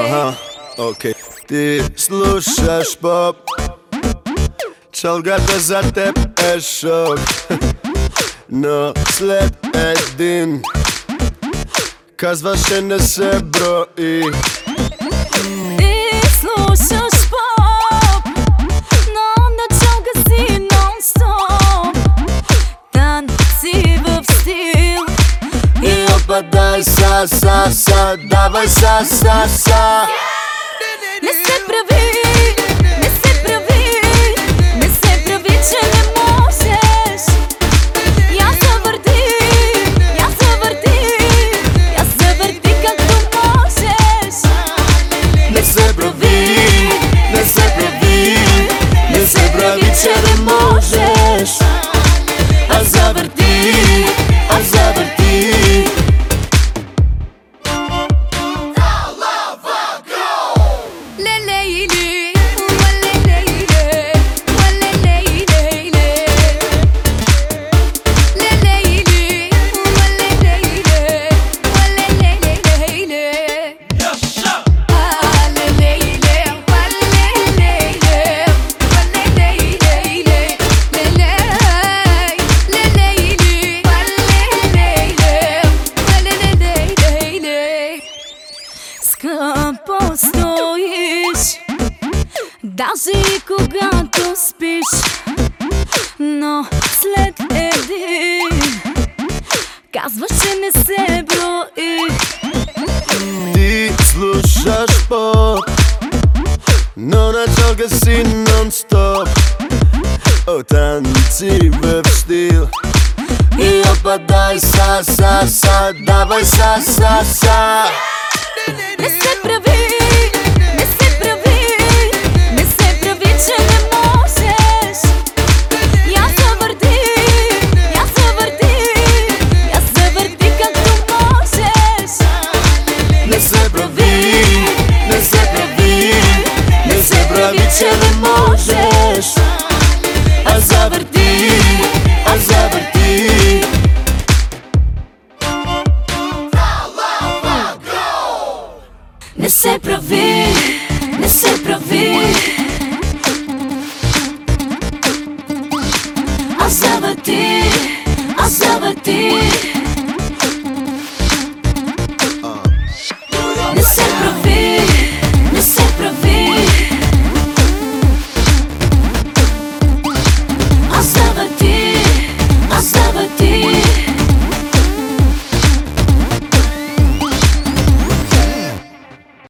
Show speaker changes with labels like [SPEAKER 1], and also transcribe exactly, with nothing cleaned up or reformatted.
[SPEAKER 1] Ага, окей. Ти слушаш поп, чалгата за теб е шок. Но след един казваш, че не се брои.
[SPEAKER 2] Ти слушаш поп, но на чалга си нон-стоп. Танци в стил
[SPEAKER 1] И опадай са, са, са, давай са, са, са.
[SPEAKER 2] Не се прави, не се прави, не се прави, че не можеш. Я завърти, я завърти, я завърти както можеш.
[SPEAKER 1] Не се прави, не се прави, не се прави, че не можеш. А завърти, а завърти.
[SPEAKER 2] Скъпо стоиш, даже и когато спиш. Но след един казваш, че не се брои.
[SPEAKER 1] Ти слушаш поп, но на чалга си нон-стоп. О, танци в стил И опадай са, са, са, давай са, са, са.
[SPEAKER 2] Не се прави, не се прави, не се прави, че не можеш. Я завърти, я завърти, я завърти както можеш.
[SPEAKER 1] Не се прави, не се прави, не се прави, че не можеш. А завърти, а завърти.
[SPEAKER 2] Не се прави, не се прави, а завърти, а завърти.